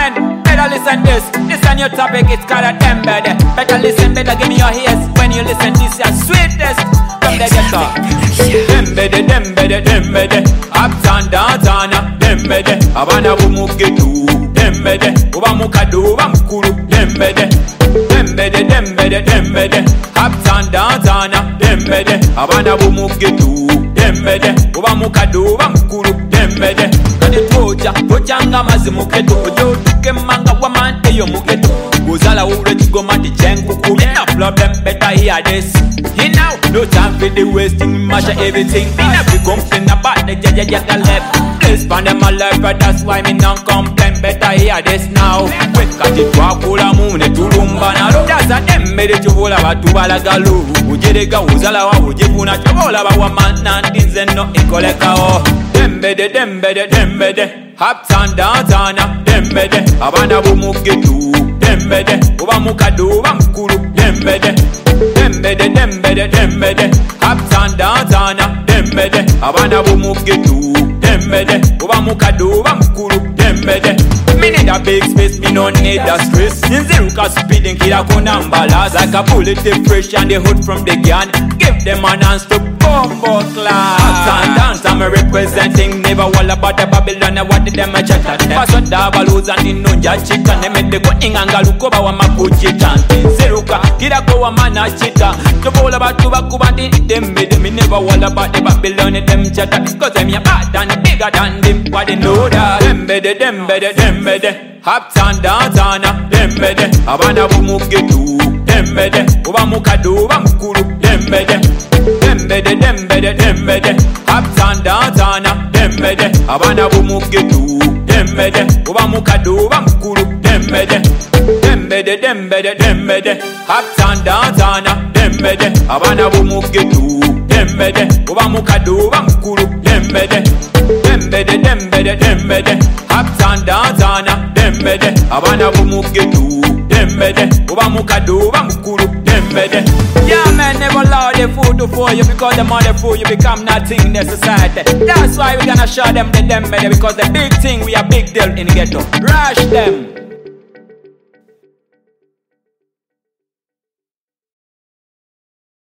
man, better listen this. This a new topic, it's called a Dembede. Better listen, better give me your ears. When you listen, this is your sweetest from the ghetto. Dembede, Dembede, Dembede. Uptown, downtown, Dembede. Abana bumugetu, Dembede. Uba mukadu, uba mukuru, Dembede. Dembede, Dembede, Dembede. Uptown, downtown, Dembede. Abana bumugetu, Dembede. Uba mukadu, uba mukuru, Dembede. Kani toja, tojanga mazi muketo. Ojo tuke manga wa mante yo muketo. Gozala ure chigoma di chenku kuye. No problem, better hear this. He now, no time for the wasting, masha everything. Me never complain about the jaja left. Place pan them my life, but that's why me non complain. Better hear this now. Quick cut it wa kula mune tulumba na lo. That's a Dembede chuvola wa tubala galu. Ujerega uzala wa ujibuna chuvola wa manna dinze no ikoleka o. Dembede, Dembede, Dembede. Uptown, downtown, Dembede. Abana bumugetu, Dembede. Uba mukadu, uba mukuru, Dembede. Dembede, Dembede, Dembede. Uptown, downtown, Dembede. Abana bumugetu, Dembede. Uba mukadu, uba mukuru, Dembede. Me need a big space, me no need a stress. Nziruka speeding, kila kuna mbalas. Like a bullet, they fresh and they hood from the gun. Give them an answer to bombo class. Uptown, downtown, me representing. Never all about the Babylon, what did them a chat at them. Paso dabalos and in nunja chicken. They made the go inganga lukoba wa makuchi chanting. Nziruka, kila kwa mana chita. To all about Tubakuba, them made me never all about the Babylon, them chat at. Because them ya bad and bigger than them. What they know that? Dembede, Dembede, Dembede. Uptown, downtown, Dembede. Abana bumugetu, Dembede. Uba mukadu, uba mukuru, Dembede. Dembede, Dembede, Dembede. Uptown, downtown, Dembede. Abana bumugetu, Dembede. Uba mukadu, uba mukuru, Dembede. Dembede, Dembede, Dembede. Uptown, downtown, Dembede. Abana bumugetu, Dembede. Uba mukadu, uba mukuru, Dembede. Dembede, Dembede, Dembede. Uptown, downtown, Dembede. Abana bumugetu, Dembede. Uba mukadu, uba mukuru, Dembede. Yeah man, never allow the food for you. Because the mother fool you become nothing in the society. That's why we gonna show them the Dembede. Because the big thing, we a big deal in the ghetto. Rush them.